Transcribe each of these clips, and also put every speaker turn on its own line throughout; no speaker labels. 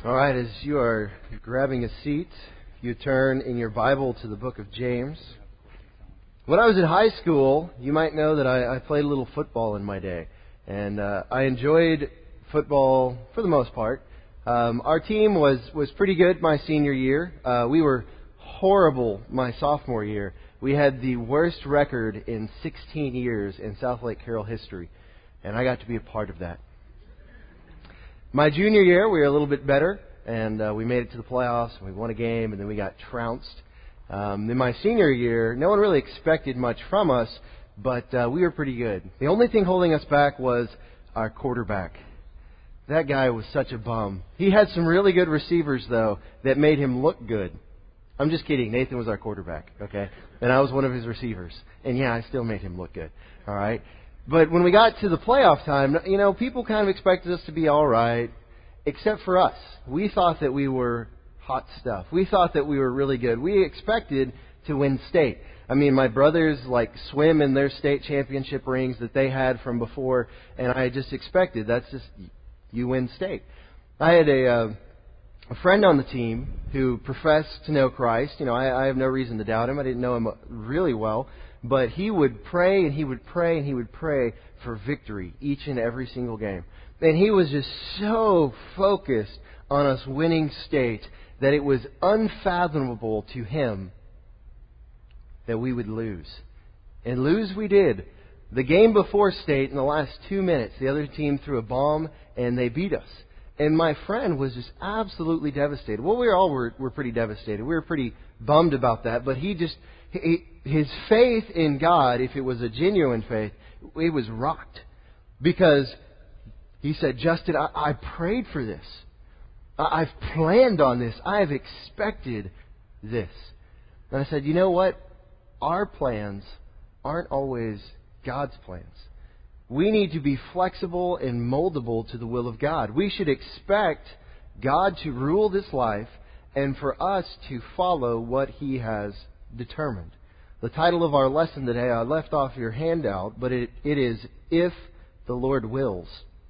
All right, as you are grabbing a seat, you turn in your Bible to the book of James. When I was in high school, you might know that I played a little football in my day. And I enjoyed football for the most part. Our team was pretty good my senior year. We were horrible my sophomore year. We had the worst record in 16 years in South Lake Carroll history. And I got to be a part of that. My junior year, we were a little bit better, and we made it to the playoffs, and we won a game, and then we got trounced. In my senior year, no one really expected much from us, but we were pretty good. The only thing holding us back was our quarterback. That guy was such a bum. He had some really good receivers, though, that made him look good. I'm just kidding. Nathan was our quarterback, okay? And I was one of his receivers. And yeah, I still made him look good, all right? But when we got to the playoff time, you know, people kind of expected us to be all right, except for us. We thought that we were hot stuff. We thought that we were really good. We expected to win state. I mean, my brothers swim in their state championship rings that they had from before, and I just expected that's just you win state. I had a friend on the team who professed to know Christ. You know, I have no reason to doubt him. I didn't know him really well. But he would pray and he would pray and he would pray for victory each and every single game. And he was just so focused on us winning state that it was unfathomable to him that we would lose. And lose we did. The game before state, in the last 2 minutes, the other team threw a bomb and they beat us. And my friend was just absolutely devastated. Well, we all were pretty devastated. We were pretty bummed about that. But his faith in God, if it was a genuine faith, it was rocked. Because he said, Justin, I prayed for this. I've planned on this. I've expected this. And I said, you know what? Our plans aren't always God's plans. We need to be flexible and moldable to the will of God. We should expect God to rule this life and for us to follow what He has determined. The title of our lesson today, I left off your handout, but it is, If the Lord Wills.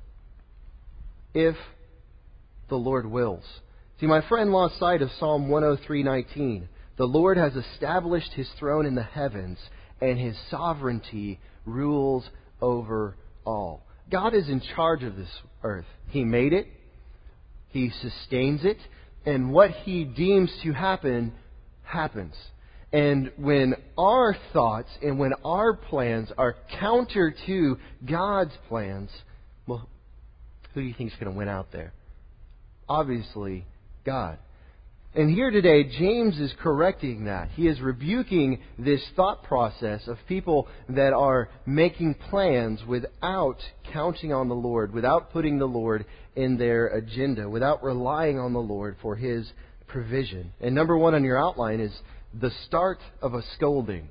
If the Lord wills. See, my friend lost sight of Psalm 103:19. The Lord has established His throne in the heavens, and His sovereignty rules over all. God is in charge of this earth. He made it. He sustains it. And what He deems to happen, happens. And when our thoughts and when our plans are counter to God's plans, well, who do you think is going to win out there? Obviously, God. And here today, James is correcting that. He is rebuking this thought process of people that are making plans without counting on the Lord, without putting the Lord in their agenda, without relying on the Lord for His provision. And number one on your outline is the start of a scolding.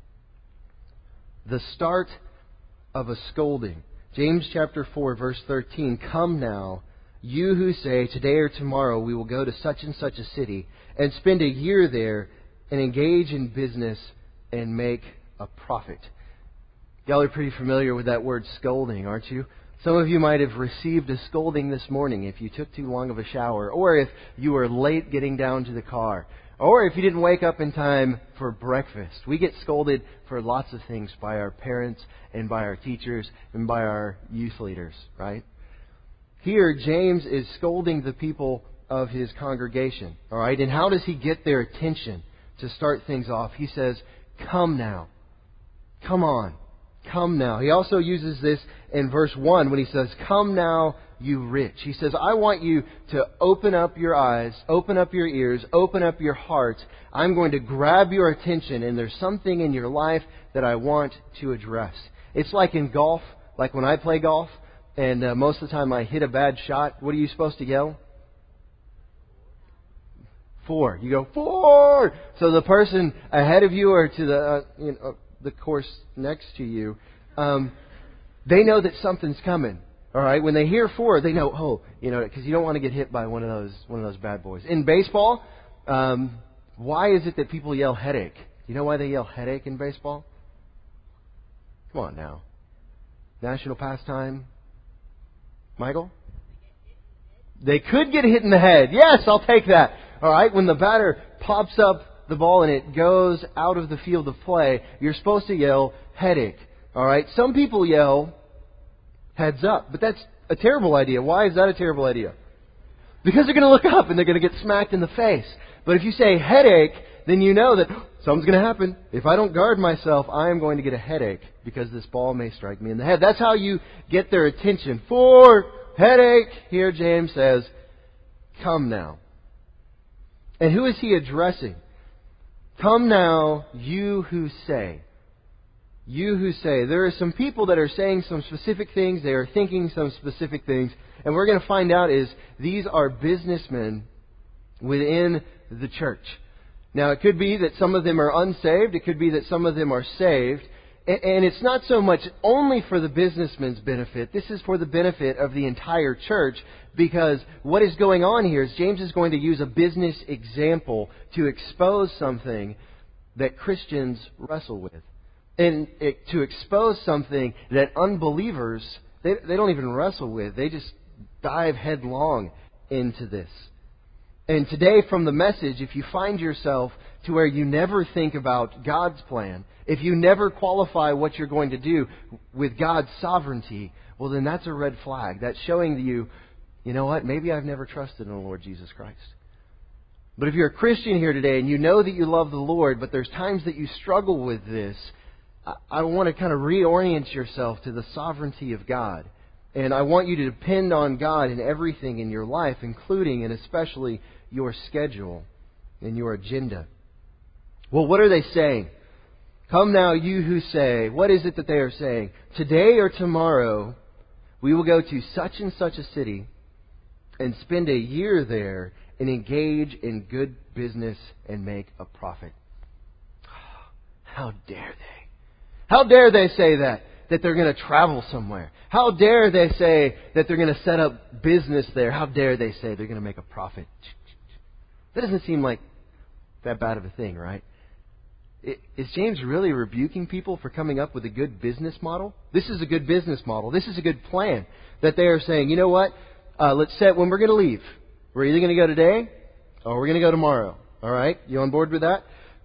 The start of a scolding. James chapter 4, verse 13. Come now, you who say, today or tomorrow we will go to such and such a city and spend a year there and engage in business and make a profit. Y'all are pretty familiar with that word scolding, aren't you? Some of you might have received a scolding this morning if you took too long of a shower, or if you were late getting down to the car, or if you didn't wake up in time for breakfast. We get scolded for lots of things by our parents and by our teachers and by our youth leaders, right? Here, James is scolding the people of his congregation. All right? And how does he get their attention to start things off? He says, come now. Come on. Come now. He also uses this in verse 1 when he says, come now, you rich. He says, I want you to open up your eyes, open up your ears, open up your heart. I'm going to grab your attention, and there's something in your life that I want to address. It's like in golf, like when I play golf. And most of the time I hit a bad shot. What are you supposed to yell? 4. You go, 4! So the person ahead of you or to the course next to you, they know that something's coming. All right? When they hear 4, they know, because you don't want to get hit by one of those bad boys. In baseball, why is it that people yell headache? You know why they yell headache in baseball? Come on now. National pastime. Michael? They could get hit in the head. Yes, I'll take that. All right, when the batter pops up the ball and it goes out of the field of play, you're supposed to yell, headache. All right, some people yell, heads up. But that's a terrible idea. Why is that a terrible idea? Because they're going to look up and they're going to get smacked in the face. But if you say headache, then you know that something's going to happen. If I don't guard myself, I am going to get a headache because this ball may strike me in the head. That's how you get their attention. For headache, here James says, come now. And who is he addressing? Come now, you who say. You who say. There are some people that are saying some specific things. They are thinking some specific things. And we're going to find out is these are businessmen within the church. Now, it could be that some of them are unsaved. It could be that some of them are saved. And it's not so much only for the businessman's benefit. This is for the benefit of the entire church. Because what is going on here is James is going to use a business example to expose something that Christians wrestle with. And to expose something that unbelievers, they don't even wrestle with. They just dive headlong into this. And today from the message, if you find yourself to where you never think about God's plan, if you never qualify what you're going to do with God's sovereignty, well then that's a red flag. That's showing you, you know what, maybe I've never trusted in the Lord Jesus Christ. But if you're a Christian here today and you know that you love the Lord, but there's times that you struggle with this, I want to kind of reorient yourself to the sovereignty of God. And I want you to depend on God in everything in your life, including and especially your schedule and your agenda. Well, what are they saying? Come now, you who say. What is it that they are saying? Today or tomorrow, we will go to such and such a city and spend a year there and engage in good business and make a profit. How dare they? How dare they say that they're going to travel somewhere? How dare they say that they're going to set up business there? How dare they say they're going to make a profit? That doesn't seem like that bad of a thing, right? Is James really rebuking people for coming up with a good business model? This is a good business model. This is a good plan that they are saying, you know what? Let's set when we're going to leave. We're either going to go today or we're going to go tomorrow. All right? You on board with that?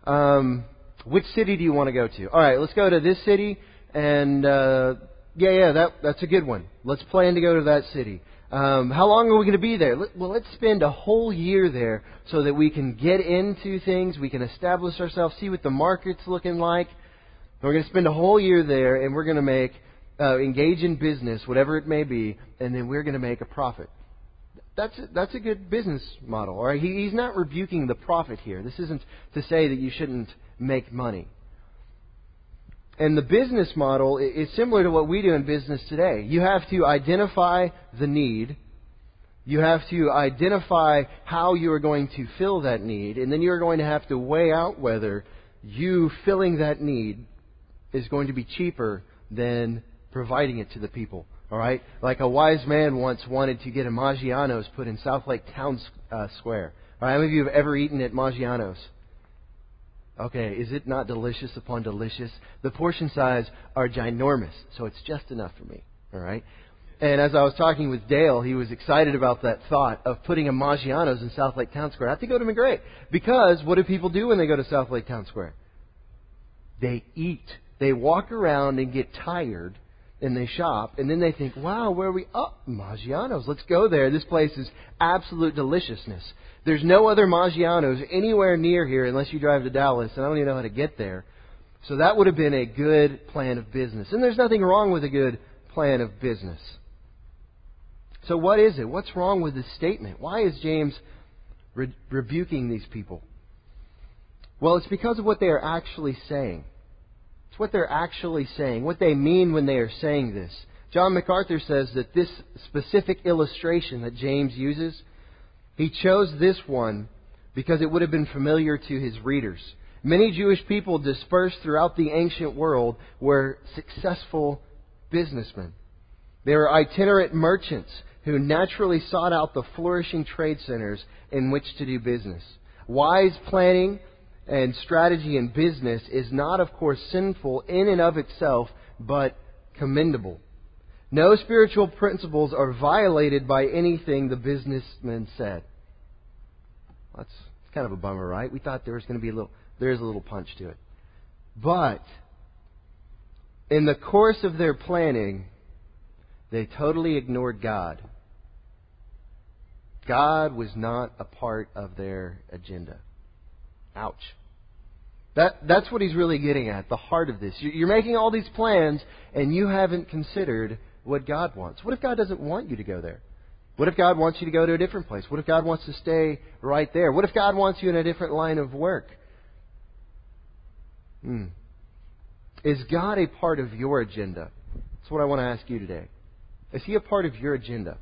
Which city do you want to go to? All right, let's go to this city. And that's a good one. Let's plan to go to that city. How long are we going to be there? Let's spend a whole year there so that we can get into things, we can establish ourselves, see what the market's looking like. We're going to spend a whole year there, and we're going to engage in business, whatever it may be, and then we're going to make a profit. That's a good business model. All right? He's not rebuking the profit here. This isn't to say that you shouldn't make money. And the business model is similar to what we do in business today. You have to identify the need. You have to identify how you are going to fill that need. And then you're going to have to weigh out whether you filling that need is going to be cheaper than providing it to the people. All right? Like a wise man once wanted to get a Maggiano's put in South Lake Town Square. All right, how many of you have ever eaten at Maggiano's? Okay, is it not delicious upon delicious? The portion size are ginormous, so it's just enough for me. All right? And as I was talking with Dale, he was excited about that thought of putting a Maggiano's in South Lake Town Square. I think it would have been great. Because what do people do when they go to South Lake Town Square? They eat. They walk around and get tired, and they shop, and then they think, wow, where are we? Oh, Maggiano's. Let's go there. This place is absolute deliciousness. There's no other Maggiano's anywhere near here unless you drive to Dallas, and I don't even know how to get there. So that would have been a good plan of business. And there's nothing wrong with a good plan of business. So what is it? What's wrong with this statement? Why is James rebuking these people? Well, it's because of what they are actually saying. It's what they're actually saying, what they mean when they are saying this. John MacArthur says that this specific illustration that James uses, he chose this one because it would have been familiar to his readers. Many Jewish people dispersed throughout the ancient world were successful businessmen. They were itinerant merchants who naturally sought out the flourishing trade centers in which to do business. Wise planning and strategy in business is not, of course, sinful in and of itself, but commendable. No spiritual principles are violated by anything the businessman said. That's kind of a bummer, right? We thought there was going to be there's a little punch to it. But in the course of their planning, they totally ignored God. God was not a part of their agenda. Ouch. That's what he's really getting at, the heart of this. You're making all these plans and you haven't considered what God wants. What if God doesn't want you to go there? What if God wants you to go to a different place? What if God wants to stay right there? What if God wants you in a different line of work? Is God a part of your agenda? That's what I want to ask you today. Is He a part of your agenda?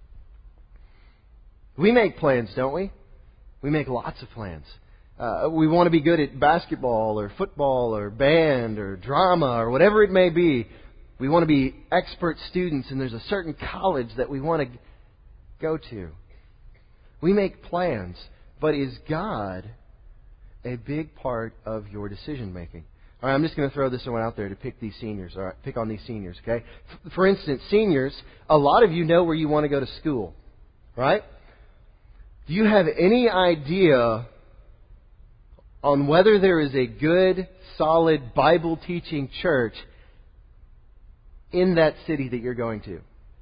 We make plans, don't we? We make lots of plans. We want to be good at basketball or football or band or drama or whatever it may be. We want to be expert students, and there's a certain college that we want to go to. We make plans, but is God a big part of your decision making? All right, I'm just going to throw this one out there to pick these seniors. All right, pick on these seniors, okay? For instance, seniors, a lot of you know where you want to go to school, right? Do you have any idea on whether there is a good, solid, Bible-teaching church in that city that you're going to?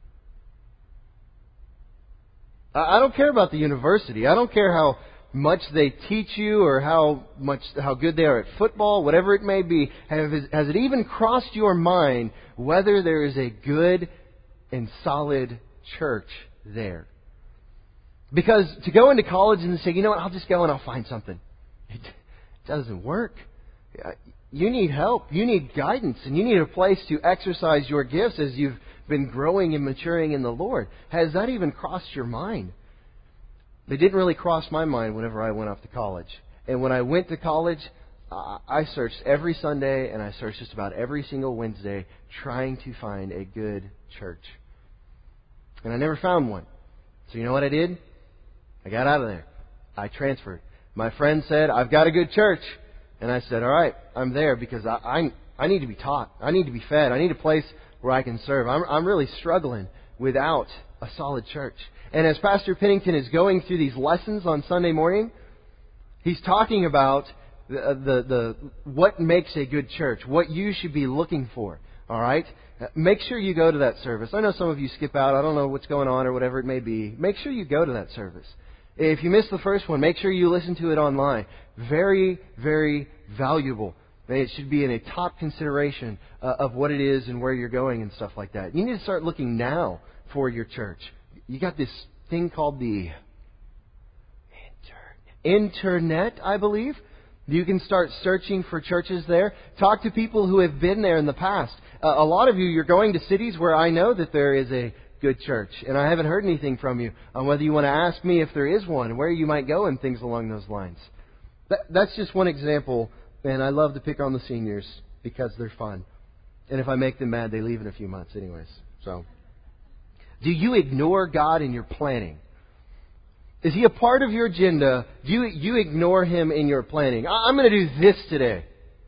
I don't care about the university. I don't care how much they teach you or how good they are at football, whatever it may be. Has it even crossed your mind whether there is a good and solid church there? Because to go into college and say, you know what, I'll just go and I'll find something. It doesn't work. You need help. You need guidance. And you need a place to exercise your gifts as you've been growing and maturing in the Lord. Has that even crossed your mind? It didn't really cross my mind whenever I went off to college. And when I went to college, I searched every Sunday and I searched just about every single Wednesday trying to find a good church. And I never found one. So you know what I did? I got out of there. I transferred. My friend said, I've got a good church. And I said, all right, I'm there because I need to be taught. I need to be fed. I need a place where I can serve. I'm really struggling without a solid church. And as Pastor Pennington is going through these lessons on Sunday morning, he's talking about the what makes a good church, what you should be looking for. All right? Make sure you go to that service. I know some of you skip out. I don't know what's going on or whatever it may be. Make sure you go to that service. If you missed the first one, make sure you listen to it online. Very, very valuable. It should be in a top consideration of what it is and where you're going and stuff like that. You need to start looking now for your church. You got this thing called the Internet, I believe. You can start searching for churches there. Talk to people who have been there in the past. A lot of you, you're going to cities where I know that there is a good church. And I haven't heard anything from you on whether you want to ask me if there is one and where you might go and things along those lines. That's just one example. And I love to pick on the seniors because they're fun. And if I make them mad, they leave in a few months anyways. So, do you ignore God in your planning? Is He a part of your agenda? Do you ignore Him in your planning? I'm going to do this today.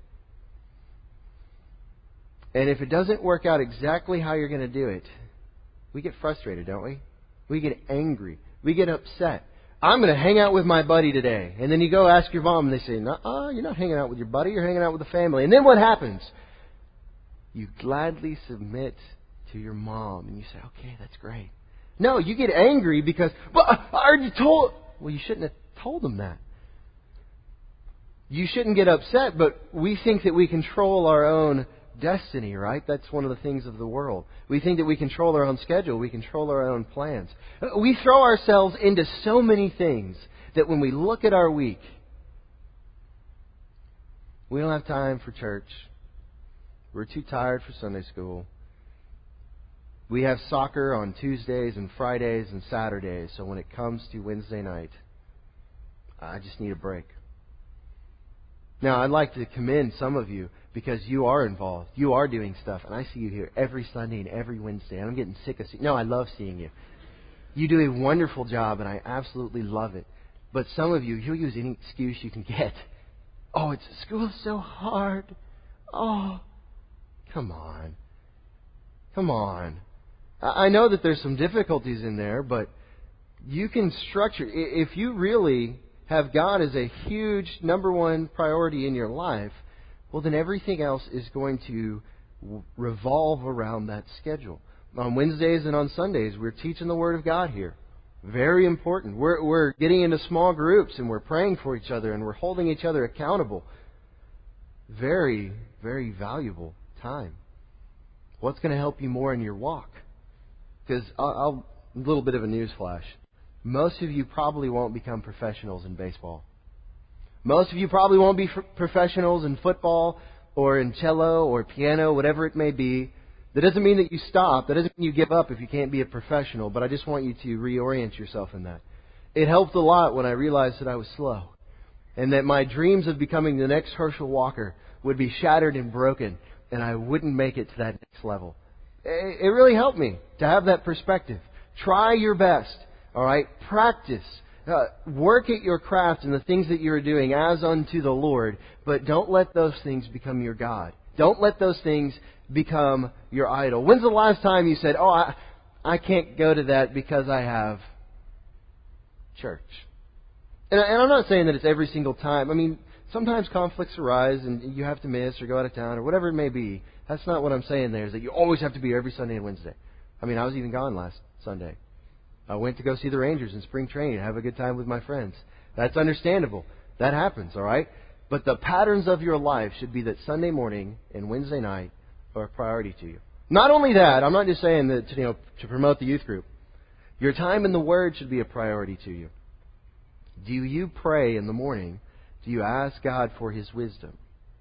And if it doesn't work out exactly how you're going to do it, we get frustrated, don't we? We get angry. We get upset. I'm going to hang out with my buddy today. And then you go ask your mom and they say, "Nuh-uh, you're not hanging out with your buddy, you're hanging out with the family." And then what happens? You gladly submit to your mom and you say, "Okay, that's great." No, you get angry because, "But I already told..." Well, you shouldn't have told them that. You shouldn't get upset, but we think that we control our own destiny, right? That's one of the things of the world. We think that we control our own schedule. We control our own plans. We throw ourselves into so many things that when we look at our week, we don't have time for church. We're too tired for Sunday school. We have soccer on Tuesdays and Fridays and Saturdays. So when it comes to Wednesday night, I just need a break. Now, I'd like to commend some of you because you are involved. You are doing stuff. And I see you here every Sunday and every Wednesday. And I'm getting sick of seeing you. No, I love seeing you. You do a wonderful job, and I absolutely love it. But some of you, you'll use any excuse you can get. "Oh, school's so hard. Oh, come on. Come on. I know that there's some difficulties in there, but you can structure. If you really have God as a huge number one priority in your life, well, then everything else is going to revolve around that schedule. On Wednesdays and on Sundays, we're teaching the Word of God here. Very important. We're getting into small groups and we're praying for each other and we're holding each other accountable. Very, very valuable time. What's going to help you more in your walk? Because a little bit of a news flash. Most of you probably won't become professionals in baseball. Most of you probably won't be professionals in football or in cello or piano, whatever it may be. That doesn't mean that you stop. That doesn't mean you give up if you can't be a professional. But I just want you to reorient yourself in that. It helped a lot when I realized that I was slow. And that my dreams of becoming the next Herschel Walker would be shattered and broken. And I wouldn't make it to that next level. It really helped me to have that perspective. Try your best. All right? Practice. Work at your craft and the things that you're doing as unto the Lord. But don't let those things become your God. Don't let those things become your idol. When's the last time you said, oh, I can't go to that because I have church? And I'm not saying that it's every single time. I mean, sometimes conflicts arise and you have to miss or go out of town or whatever it may be. That's not what I'm saying there, is that you always have to be every Sunday and Wednesday. I mean, I was even gone last Sunday. I went to go see the Rangers in spring training and have a good time with my friends. That's understandable. That happens, all right? But the patterns of your life should be that Sunday morning and Wednesday night are a priority to you. Not only that, I'm not just saying that to promote the youth group. Your time in the Word should be a priority to you. Do you pray in the morning? Do you ask God for His wisdom?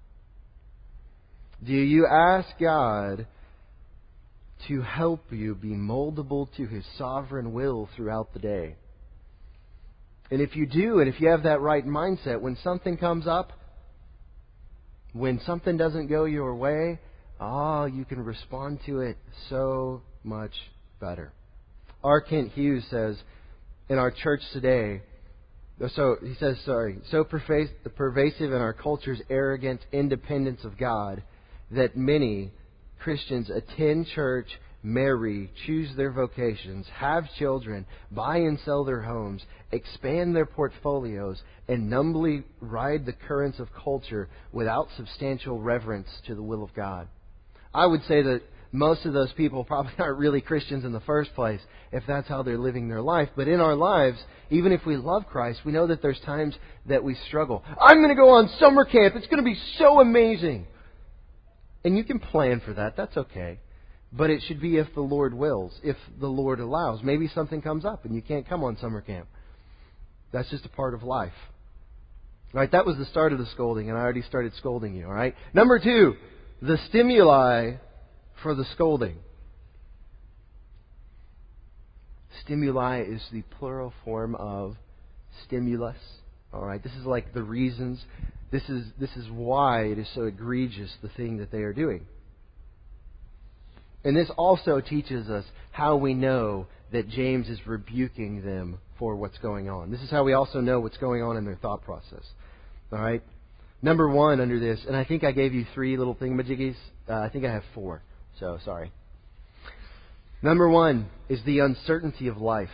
Do you ask God to help you be moldable to His sovereign will throughout the day? And if you do, and if you have that right mindset, when something comes up, when something doesn't go your way, you can respond to it so much better. R. Kent Hughes says, in our church today, so pervasive in our culture's arrogant independence of God, that many Christians attend church, marry, choose their vocations, have children, buy and sell their homes, expand their portfolios, and numbly ride the currents of culture without substantial reverence to the will of God. I would say that most of those people probably aren't really Christians in the first place, if that's how they're living their life. But in our lives, even if we love Christ, we know that there's times that we struggle. I'm going to go on summer camp. It's going to be so amazing. And you can plan for that. That's okay. But it should be if the Lord wills, if the Lord allows. Maybe something comes up and you can't come on summer camp. That's just a part of life. All right, that was the start of the scolding, and I already started scolding you. All right. Number 2, the stimuli for the scolding. Stimuli is the plural form of stimulus. All right. This is like the reasons. This is why it is so egregious, the thing that they are doing. And this also teaches us how we know that James is rebuking them for what's going on. This is how we also know what's going on in their thought process. All right? Number 1 under this, and I think I gave you 3 little thingamajiggies. I think I have 4, so sorry. Number 1 is the uncertainty of life.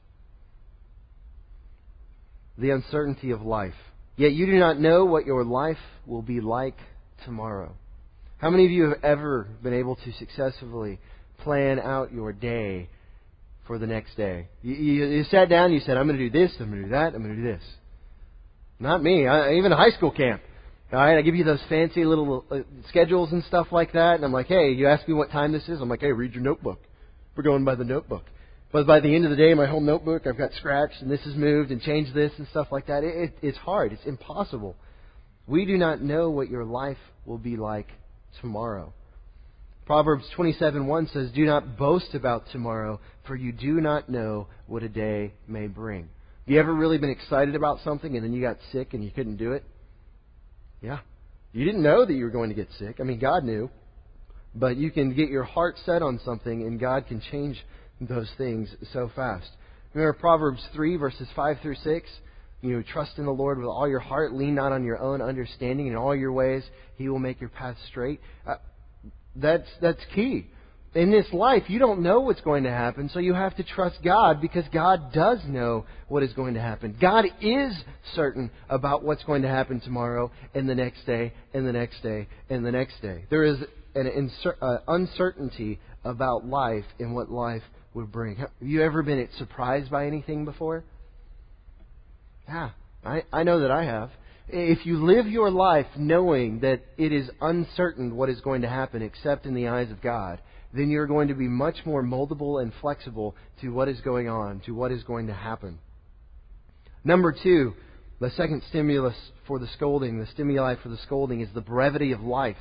The uncertainty of life. Yet you do not know what your life will be like tomorrow. How many of you have ever been able to successfully plan out your day for the next day? You sat down and you said, I'm going to do this, I'm going to do that, I'm going to do this. Not me. Even a high school camp. All right, I give you those fancy little schedules and stuff like that. And I'm like, hey, you ask me what time this is? I'm like, hey, read your notebook. We're going by the notebook. But by the end of the day, my whole notebook, I've got scratched and this is moved and changed this and stuff like that. It's hard. It's impossible. We do not know what your life will be like tomorrow. Proverbs 27:1 says, do not boast about tomorrow, for you do not know what a day may bring. Have you ever really been excited about something and then you got sick and you couldn't do it? Yeah. You didn't know that you were going to get sick. I mean, God knew. But you can get your heart set on something and God can change those things so fast. Remember Proverbs 3 verses 5 through 6? Trust in the Lord with all your heart. Lean not on your own understanding. In all your ways, He will make your path straight. That's key. In this life, you don't know what's going to happen, so you have to trust God because God does know what is going to happen. God is certain about what's going to happen tomorrow and the next day and the next day and the next day. There is an uncertainty about life and what life would bring. Have you ever been surprised by anything before? Yeah, I know that I have. If you live your life knowing that it is uncertain what is going to happen except in the eyes of God, then you're going to be much more moldable and flexible to what is going on, to what is going to happen. Number 2, the second stimulus for the scolding, the stimuli for the scolding, is the brevity of life.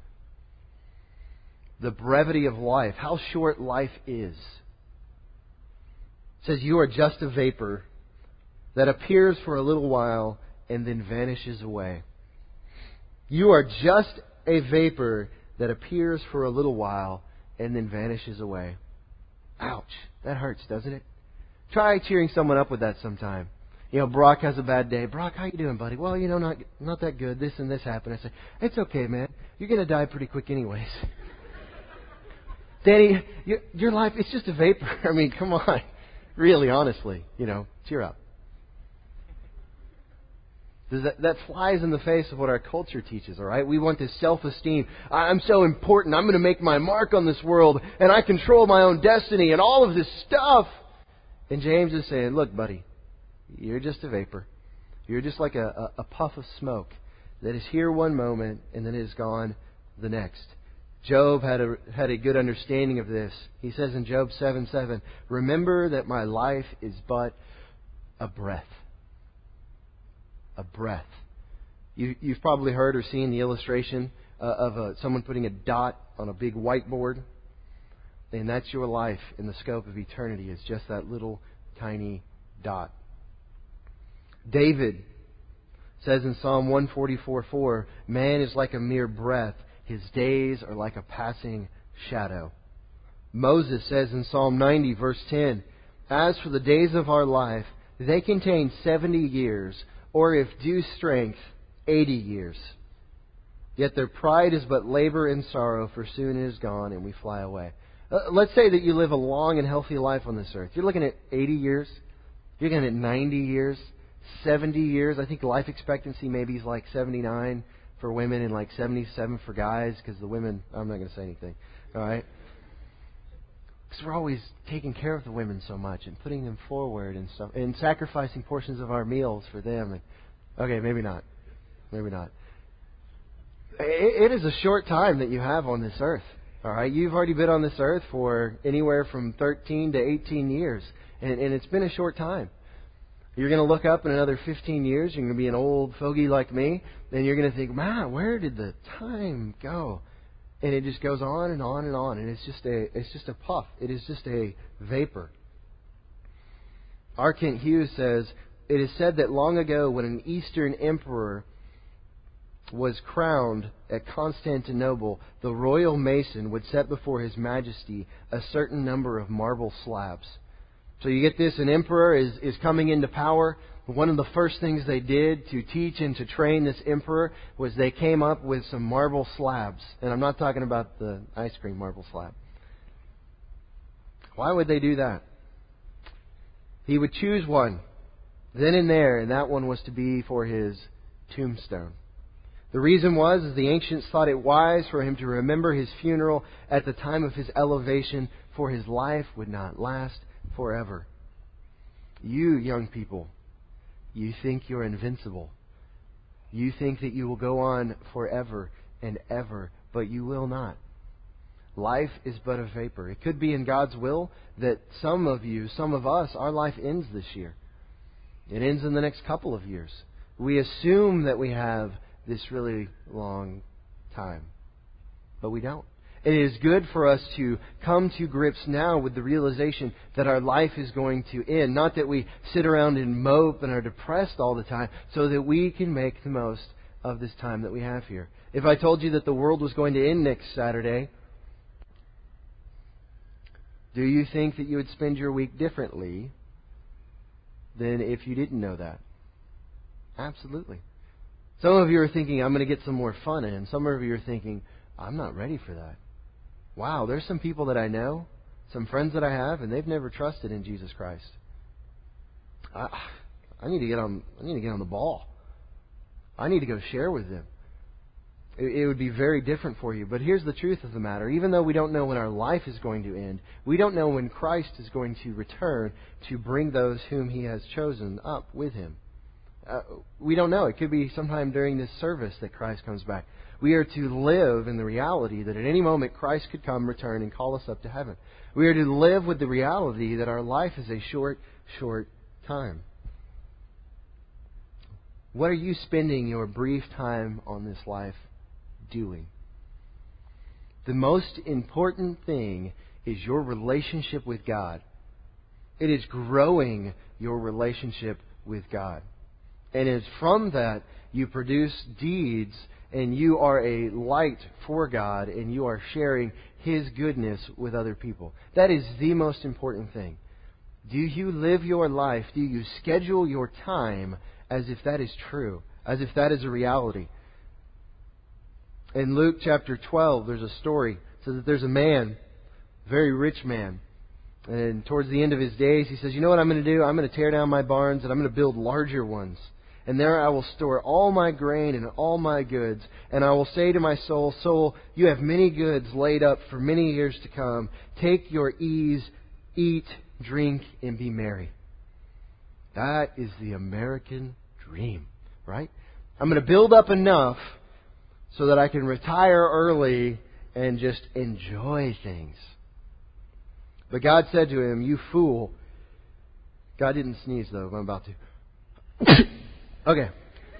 The brevity of life, how short life is. It says, you are just a vapor that appears for a little while and then vanishes away. You are just a vapor that appears for a little while and then vanishes away. Ouch. That hurts, doesn't it? Try cheering someone up with that sometime. You know, Brock has a bad day. Brock, how you doing, buddy? Well, you know, not that good. This and this happened. I say, it's okay, man. You're going to die pretty quick anyways. Danny, your life, it's just a vapor. I mean, come on. Really, honestly, cheer up. That flies in the face of what our culture teaches, all right? We want this self-esteem. I'm so important. I'm going to make my mark on this world, and I control my own destiny, and all of this stuff. And James is saying, look, buddy, you're just a vapor. You're just like a puff of smoke that is here one moment, and then is gone the next. Job had a good understanding of this. He says in Job 7:7, remember that my life is but a breath. A breath. You've probably heard or seen the illustration of someone putting a dot on a big whiteboard. And that's your life in the scope of eternity. It's just that little tiny dot. David says in Psalm 144:4, man is like a mere breath. His days are like a passing shadow. Moses says in Psalm 90, verse 10, as for the days of our life, they contain 70 years, or if due strength, 80 years. Yet their pride is but labor and sorrow, for soon it is gone and we fly away. Let's say that you live a long and healthy life on this earth. You're looking at 80 years. You're looking at 90 years, 70 years. I think life expectancy maybe is like 79 for women and like 77 for guys, because the women, I'm not going to say anything. All right? Because we're always taking care of the women so much and putting them forward and stuff, and sacrificing portions of our meals for them. And, okay, maybe not. Maybe not. It is a short time that you have on this earth. All right? You've already been on this earth for anywhere from 13 to 18 years. And it's been a short time. You're going to look up in another 15 years. You're going to be an old fogey like me. And you're going to think, man, where did the time go? And it just goes on and on and on. And it's just a puff. It is just a vapor. R. Kent Hughes says, it is said that long ago when an Eastern emperor was crowned at Constantinople, the royal mason would set before His Majesty a certain number of marble slabs. So you get this, an emperor is coming into power. One of the first things they did to teach and to train this emperor was they came up with some marble slabs. And I'm not talking about the ice cream marble slab. Why would they do that? He would choose one then and there, and that one was to be for his tombstone. The reason was the ancients thought it wise for him to remember his funeral at the time of his elevation, for his life would not last forever. You, young people, you think you're invincible. You think that you will go on forever and ever, but you will not. Life is but a vapor. It could be in God's will that some of us, our life ends this year. It ends in the next couple of years. We assume that we have this really long time, but we don't. It is good for us to come to grips now with the realization that our life is going to end. Not that we sit around and mope and are depressed all the time, so that we can make the most of this time that we have here. If I told you that the world was going to end next Saturday, do you think that you would spend your week differently than if you didn't know that? Absolutely. Some of you are thinking, I'm going to get some more fun in. Some of you are thinking, I'm not ready for that. wow, there's some people that I know, some friends that I have, and they've never trusted in Jesus Christ. I need to get on the ball. I need to go share with them. It would be very different for you. But here's the truth of the matter. Even though we don't know when our life is going to end, we don't know when Christ is going to return to bring those whom He has chosen up with Him. We don't know. It could be sometime during this service that Christ comes back. We are to live in the reality that at any moment Christ could come, return, and call us up to heaven. We are to live with the reality that our life is a short, short time. What are you spending your brief time on this life doing? The most important thing is your relationship with God. It is growing your relationship with God. And it's from that you produce deeds, and you are a light for God, and you are sharing His goodness with other people. That is the most important thing. Do you live your life? Do you schedule your time as if that is true? As if that is a reality? In Luke chapter 12, there's a story. It says that there's a man, a very rich man. And towards the end of his days, he says, you know what I'm going to do? I'm going to tear down my barns and I'm going to build larger ones. And there I will store all my grain and all my goods. And I will say to my soul, soul, you have many goods laid up for many years to come. Take your ease, eat, drink, and be merry. That is the American dream, right? I'm going to build up enough so that I can retire early and just enjoy things. But God said to him, you fool. God didn't sneeze though, I'm about to. Okay.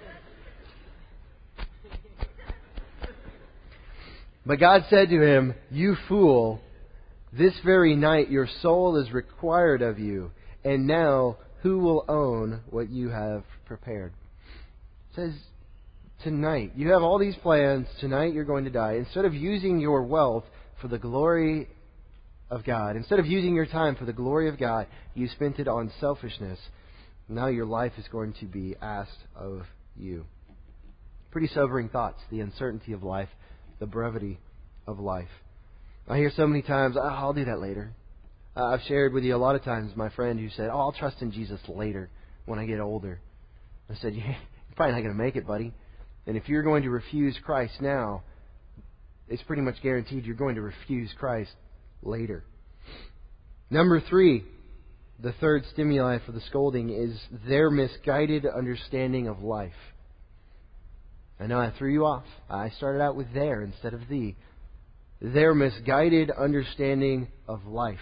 But God said to him, you fool, this very night your soul is required of you, and now who will own what you have prepared? It says, tonight, you have all these plans, tonight you're going to die. Instead of using your wealth for the glory of God, instead of using your time for the glory of God, you spent it on selfishness. Now your life is going to be asked of you. Pretty sobering thoughts, the uncertainty of life, the brevity of life. I hear so many times, I'll do that later. I've shared with you a lot of times my friend who said, I'll trust in Jesus later when I get older. I said, you're probably not going to make it, buddy. And if you're going to refuse Christ now, it's pretty much guaranteed you're going to refuse Christ later. Number 3, the third stimuli for the scolding is their misguided understanding of life. I know I threw you off. I started out with their instead of the. Their misguided understanding of life.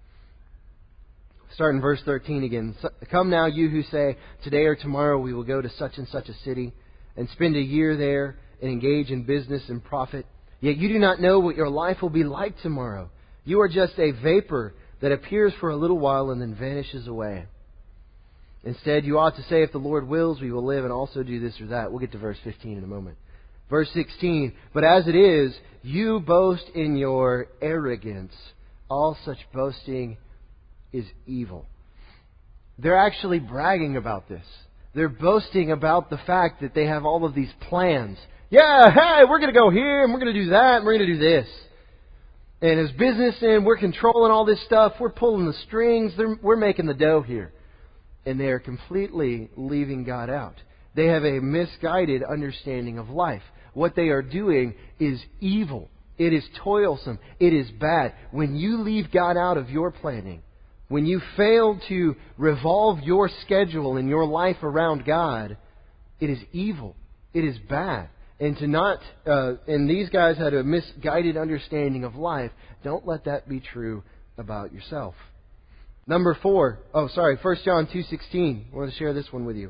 Start in verse 13 again. Come now, you who say, today or tomorrow we will go to such and such a city and spend a year there and engage in business and profit. Yet you do not know what your life will be like tomorrow. You are just a vapor that appears for a little while and then vanishes away. Instead, you ought to say, if the Lord wills, we will live and also do this or that. We'll get to verse 15 in a moment. Verse 16, but as it is, you boast in your arrogance. All such boasting is evil. They're actually bragging about this. They're boasting about the fact that they have all of these plans. Yeah, hey, we're going to go here and we're going to do that and we're going to do this. And as businessmen, we're controlling all this stuff. We're pulling the strings. We're making the dough here. And they are completely leaving God out. They have a misguided understanding of life. What they are doing is evil. It is toilsome. It is bad. When you leave God out of your planning, when you fail to revolve your schedule and your life around God, it is evil. It is bad. And and these guys had a misguided understanding of life. Don't let that be true about yourself. Number 4. 1 John 2:16. I want to share this one with you.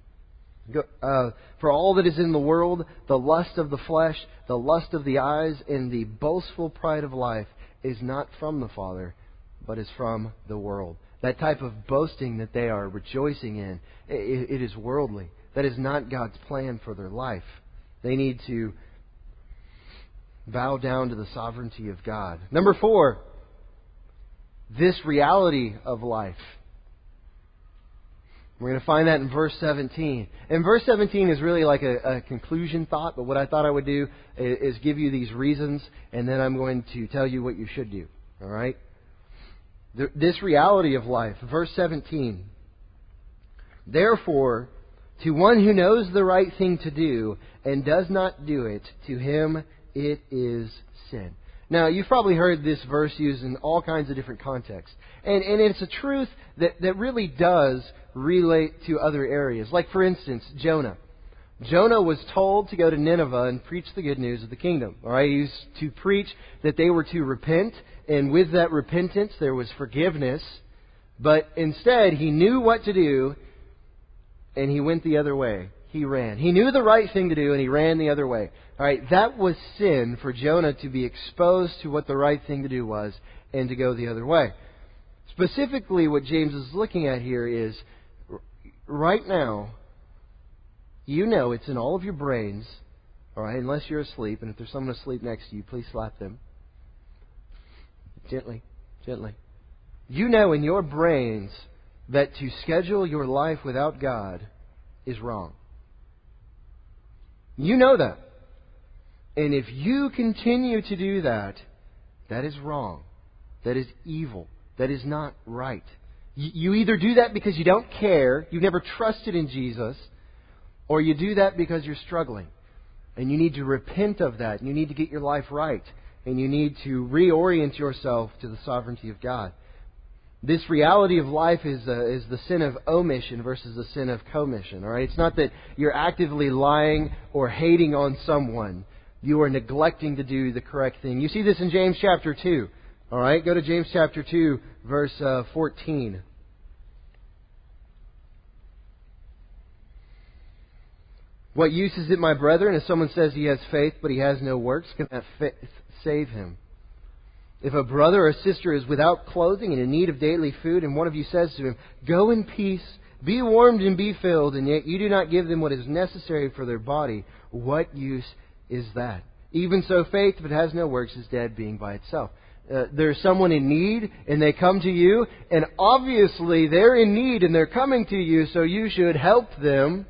For all that is in the world, the lust of the flesh, the lust of the eyes, and the boastful pride of life is not from the Father, but is from the world. That type of boasting that they are rejoicing in, it is worldly. That is not God's plan for their life. They need to bow down to the sovereignty of God. Number 4, this reality of life. We're going to find that in verse 17. And verse 17 is really like a conclusion thought, but what I thought I would do is give you these reasons, and then I'm going to tell you what you should do. All right? This reality of life. Verse 17. Therefore, to one who knows the right thing to do and does not do it, to him it is sin. Now, you've probably heard this verse used in all kinds of different contexts. And it's a truth that really does relate to other areas. Like, for instance, Jonah. Jonah was told to go to Nineveh and preach the good news of the kingdom. All right, he was to preach that they were to repent, and with that repentance there was forgiveness. But instead, he knew what to do, and he went the other way. He ran. He knew the right thing to do, and he ran the other way. All right, that was sin for Jonah to be exposed to what the right thing to do was and to go the other way. Specifically, what James is looking at here is, right now, you know it's in all of your brains, all right, unless you're asleep, and if there's someone asleep next to you, please slap them. Gently, gently. You know in your brains that to schedule your life without God is wrong. You know that. And if you continue to do that, that is wrong. That is evil. That is not right. You either do that because you don't care, you've never trusted in Jesus, or you do that because you're struggling. And you need to repent of that. You need to get your life right. And you need to reorient yourself to the sovereignty of God. This reality of life is the sin of omission versus the sin of commission. All right, it's not that you're actively lying or hating on someone. You are neglecting to do the correct thing. You see this in James chapter 2. All right, go to James chapter 2, verse 14. What use is it, my brethren, if someone says he has faith but he has no works? Can that faith save him? If a brother or sister is without clothing and in need of daily food, and one of you says to him, "Go in peace, be warmed and be filled," and yet you do not give them what is necessary for their body, what use is that? Even so, faith, if it has no works, is dead, being by itself. There's someone in need, and they come to you, and obviously they're in need, and they're coming to you, so you should help them.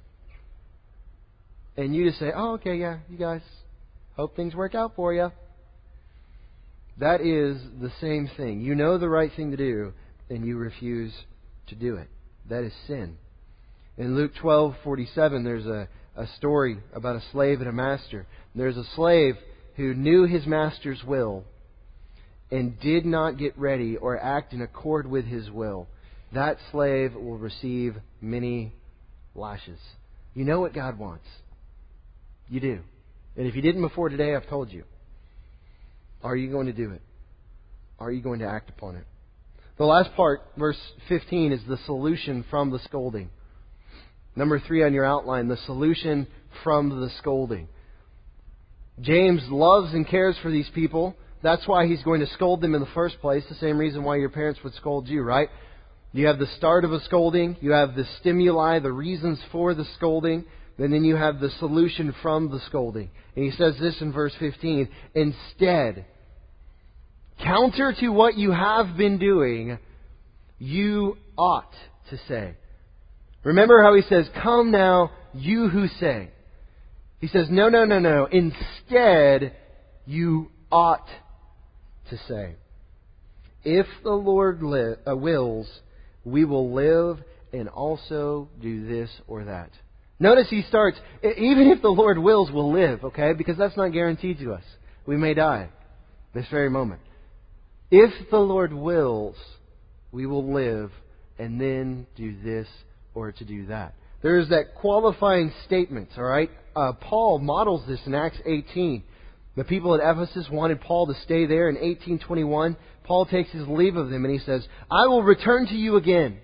And you just say, "Oh, okay, yeah, you guys, hope things work out for you." That is the same thing. You know the right thing to do, and you refuse to do it. That is sin. In Luke 12:47, there's a story about a slave and a master. There's a slave who knew his master's will and did not get ready or act in accord with his will. That slave will receive many lashes. You know what God wants. You do. And if you didn't before today, I've told you. Are you going to do it? Are you going to act upon it? The last part, verse 15, is the solution from the scolding. Number 3 on your outline, the solution from the scolding. James loves and cares for these people. That's why he's going to scold them in the first place. The same reason why your parents would scold you, right? You have the start of a scolding. You have the stimuli, the reasons for the scolding. And then you have the solution from the scolding. And he says this in verse 15. Instead, counter to what you have been doing, you ought to say. Remember how he says, "Come now, you who say." He says, no. Instead, you ought to say, "If the Lord wills, we will live and also do this or that." Notice he starts, even if the Lord wills, we'll live, okay? Because that's not guaranteed to us. We may die this very moment. If the Lord wills, we will live and then do this or to do that. There's that qualifying statement, all right? Paul models this in Acts 18. The people at Ephesus wanted Paul to stay there. In 18:21, Paul takes his leave of them and he says, "I will return to you again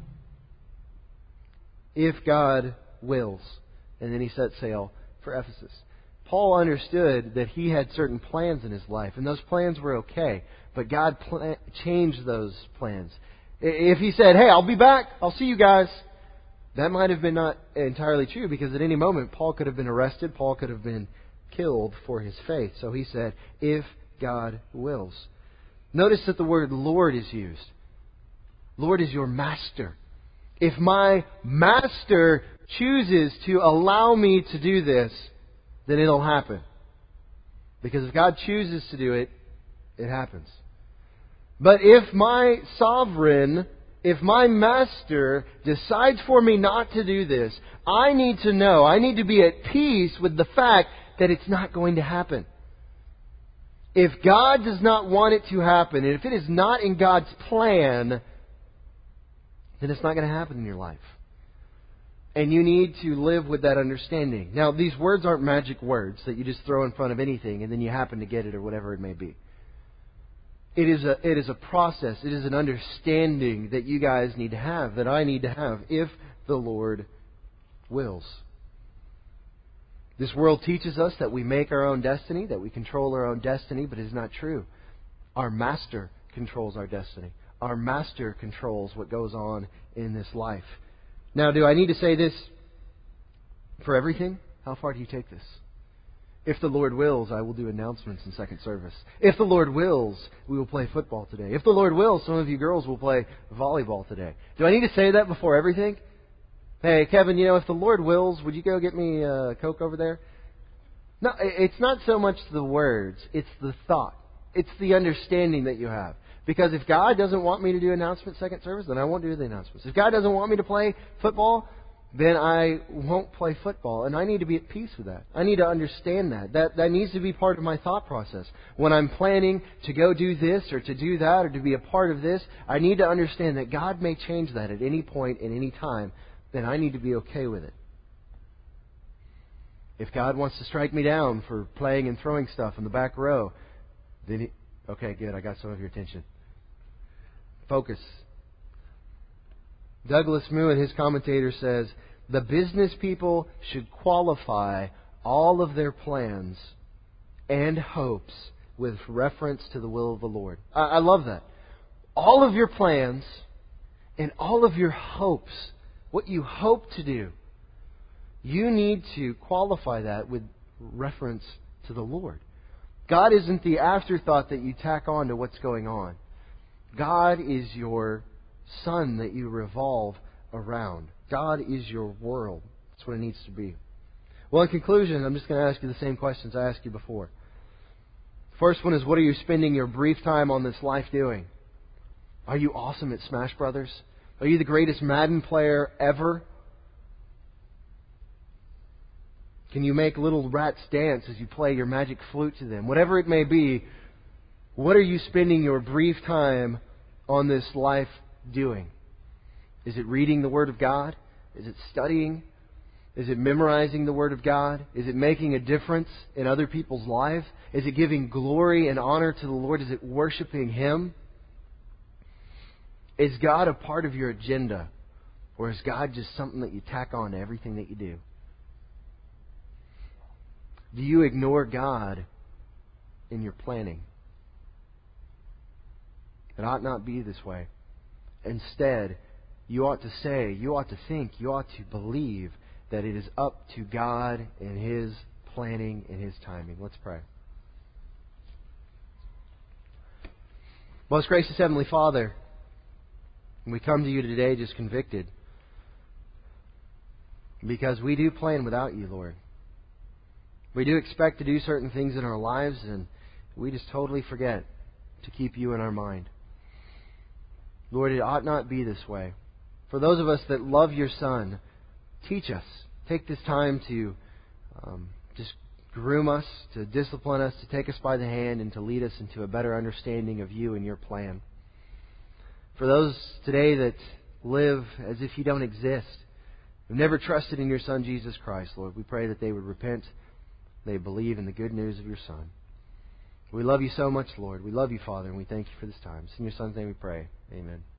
if God wills." And then he set sail for Ephesus. Paul understood that he had certain plans in his life, and those plans were okay. But God changed those plans. If he said, "Hey, I'll be back, I'll see you guys," that might have been not entirely true, because at any moment Paul could have been arrested, Paul could have been killed for his faith. So he said, "If God wills." Notice that the word Lord is used. Lord is your master. If my master chooses to allow me to do this, then it'll happen. Because if God chooses to do it, it happens. But if my sovereign, if my master decides for me not to do this, I need to know, I need to be at peace with the fact that it's not going to happen. If God does not want it to happen, and if it is not in God's plan, then it's not going to happen in your life. And you need to live with that understanding. Now, these words aren't magic words that you just throw in front of anything and then you happen to get it or whatever it may be. It is a process. It is an understanding that you guys need to have, that I need to have, if the Lord wills. This world teaches us that we make our own destiny, that we control our own destiny, but it is not true. Our Master controls our destiny. Our Master controls what goes on in this life. Now, do I need to say this for everything? How far do you take this? If the Lord wills, I will do announcements in second service. If the Lord wills, we will play football today. If the Lord wills, some of you girls will play volleyball today. Do I need to say that before everything? Hey, Kevin, if the Lord wills, would you go get me a Coke over there? No, it's not so much the words. It's the thought. It's the understanding that you have. Because if God doesn't want me to do announcements second service, then I won't do the announcements. If God doesn't want me to play football, then I won't play football. And I need to be at peace with that. I need to understand that. That needs to be part of my thought process. When I'm planning to go do this or to do that or to be a part of this, I need to understand that God may change that at any point, at any time. Then I need to be okay with it. If God wants to strike me down for playing and throwing stuff in the back row, then okay, good, I got some of your attention. Focus. Douglas Moo in his commentator says, the business people should qualify all of their plans and hopes with reference to the will of the Lord. I love that. All of your plans and all of your hopes, what you hope to do, you need to qualify that with reference to the Lord. God isn't the afterthought that you tack on to what's going on. God is your sun that you revolve around. God is your world. That's what it needs to be. Well, in conclusion, I'm just going to ask you the same questions I asked you before. First one is, what are you spending your brief time on this life doing? Are you awesome at Smash Brothers? Are you the greatest Madden player ever? Can you make little rats dance as you play your magic flute to them? Whatever it may be, what are you spending your brief time on this life doing? Is it reading the Word of God? Is it studying? Is it memorizing the Word of God? Is it making a difference in other people's lives? Is it giving glory and honor to the Lord? Is it worshiping Him? Is God a part of your agenda? Or is God just something that you tack on to everything that you do? Do you ignore God in your planning? It ought not be this way. Instead, you ought to say, you ought to think, you ought to believe that it is up to God and His planning and His timing. Let's pray. Most gracious Heavenly Father, we come to you today just convicted because we do plan without you, Lord. We do expect to do certain things in our lives, and we just totally forget to keep you in our mind. Lord, it ought not be this way. For those of us that love your Son, teach us. Take this time to just groom us, to discipline us, to take us by the hand, and to lead us into a better understanding of you and your plan. For those today that live as if you don't exist, who've never trusted in your Son, Jesus Christ, Lord, we pray that they would repent. They believe in the good news of your Son. We love you so much, Lord. We love you, Father, and we thank you for this time. It's in your Son's name we pray. Amen.